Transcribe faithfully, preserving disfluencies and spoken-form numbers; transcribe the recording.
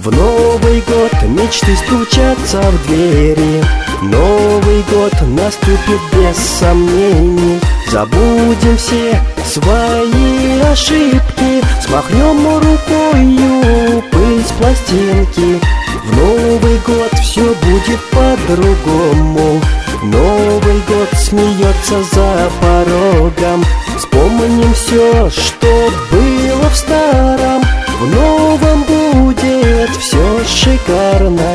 В Новый год мечты стучатся в двери. Новый год наступит без сомнений. Забудем все свои ошибки, смахнем рукою пыль с пластинки. В Новый год все будет по-другому. Новый год смеется за порогом. Вспомним все, что было в старом. В новом будет все шикарно.